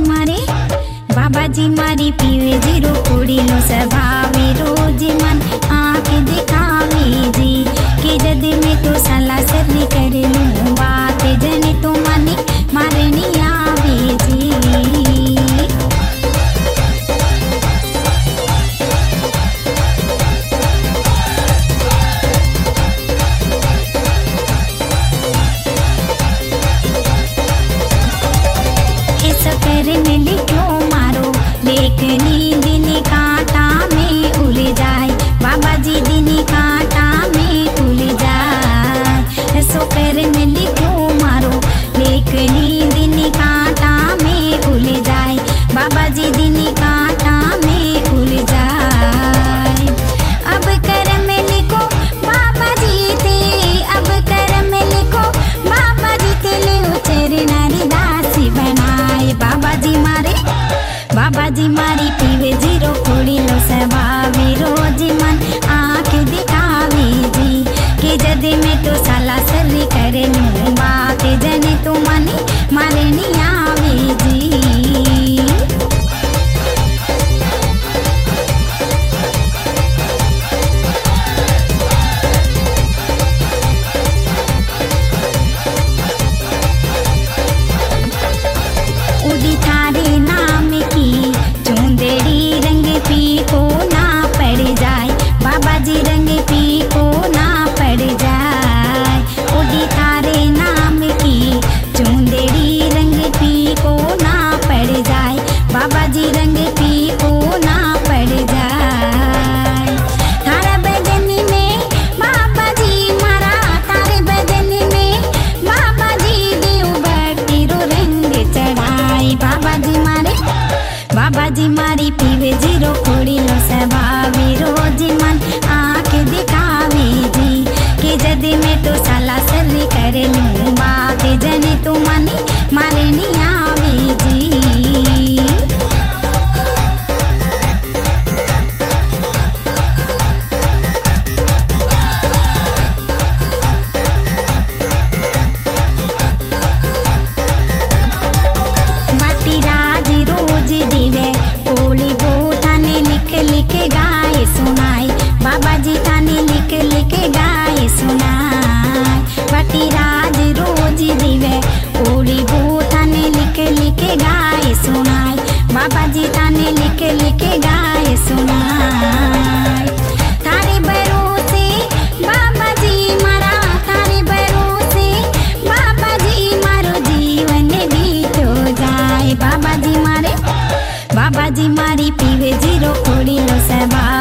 मारे बाबाजी मारी पीवे जीरो कुड़ी लो स्वभावे रोज मन आँख दिखावे जी कि जद में तो सला सरनी कर लूं बात जने तो मानी मारनी आवे जी। करने लिखो मारो लेखनी दिन कांटा में उलझ जाए बाबाजी दिन कांटा में उलझ जाए। सो करने लिखो मारो लेखनी दिन कांटा में उलझ जाए बाबाजी दिन कांटा में उलझ जाए। अब कर्म लिखो बाबाजी ते अब कर्म लिखो बाबाजी ते ले चरनारी दासी बनाए बाबाजी मारी पीवे जीरो खोड़ी लो स्वभावे रोज मन आँख दिखावे जी कि जद में तो साला सर्री करे लूं बात जने तो मानी मारनी आवे जी। उदी थारे नाम की चुंदड़ी रंग पी को ना पड़ जाए बाबाजी रंग पी को ना पड़ जाए। उदी थारे नाम की चुंदड़ी रंग पी को ना पड़ जाए बाबाजी रंग पी को ना पड़ जाए। थारा बदन में बाबाजी मारा थारे बदन में बाबाजी देव भक्ति रो रंग चढ़ाए बाबाजी मारी पीवे जीरो खोड़ी लो स्वभावे रोज मन आँख दिखावे जी कि जद में तो साला सर्री कर लूं बात जने तो मानी मारनी आवे जी। लिख गाए सुनाए बाबाजी थाने लिख गाए सुनाए। बाटी राज रोज दिवे ओली बो थाने लिख गाए सुनाए बाबाजी थाने लिख गाए सुनाए। थारे भरोसे बाबाजी मारा थारे भरोसे बाबाजी मारो जीवन बीतो जाए बाबाजी मारी पीवे जीरो खोड़ी लो स्वभाव